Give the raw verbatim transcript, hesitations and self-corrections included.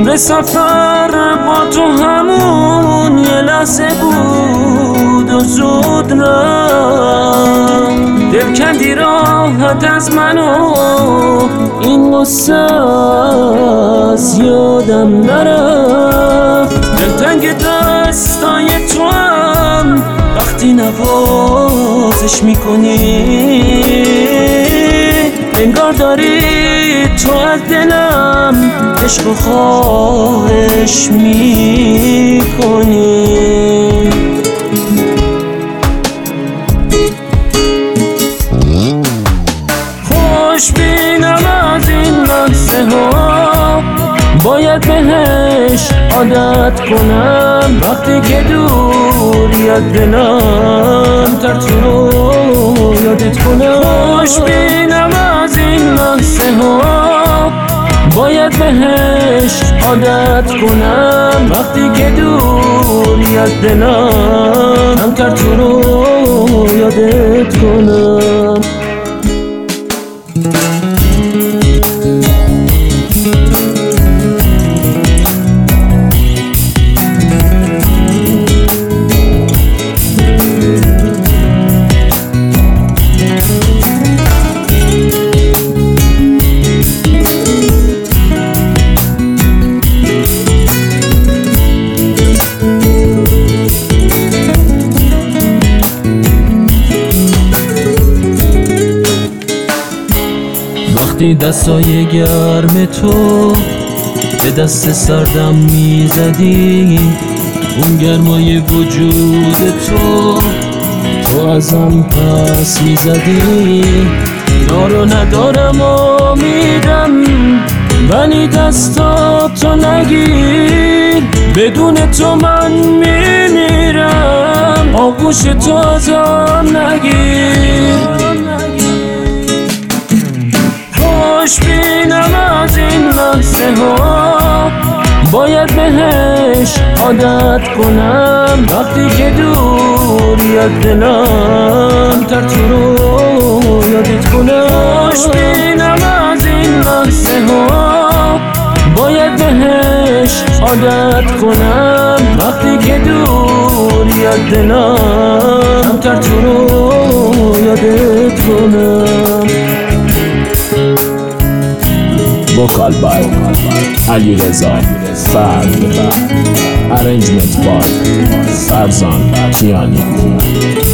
عمر سفر با تو همون یه لحظه بود و زود رفت. دل کندی راحت از منو، این قصه از یادم نرفت. دلتنگ دستای تو هم وقتی نوازش میکنی، انگار داری تو از دلم عشق و خواهش میکنی. خوش بینم از این لحظه ها، باید بهش عادت کنم. وقتی که دوری از دلم تر تو رو یادت کنم. خوش بینم از این لحظه ها، باید بهش عادت کنم. وقتی که دوری از دلم تر تو رو یادت کنم. وقتی دستای گرم تو به دست سردم میزدی، اون گرمای وجود تو تو ازم پس میزدی. دارو ندارم امیدم ولی دستا تو نگیر، بدون تو من میمیرم، آغوش تو ازم نگیر. خوش بینم از این لحظه ها، باید بهش عادت کنم. وقتی که دوری از دلم تر تو رو یادت کنم. خوش بینم از این لحظه ها، باید بهش عادت کنم. وقتی که دوری از دلم تر تو رو یادت کنم. Vocal by علیرضا فرد. Arrangement by فرزان کیانی.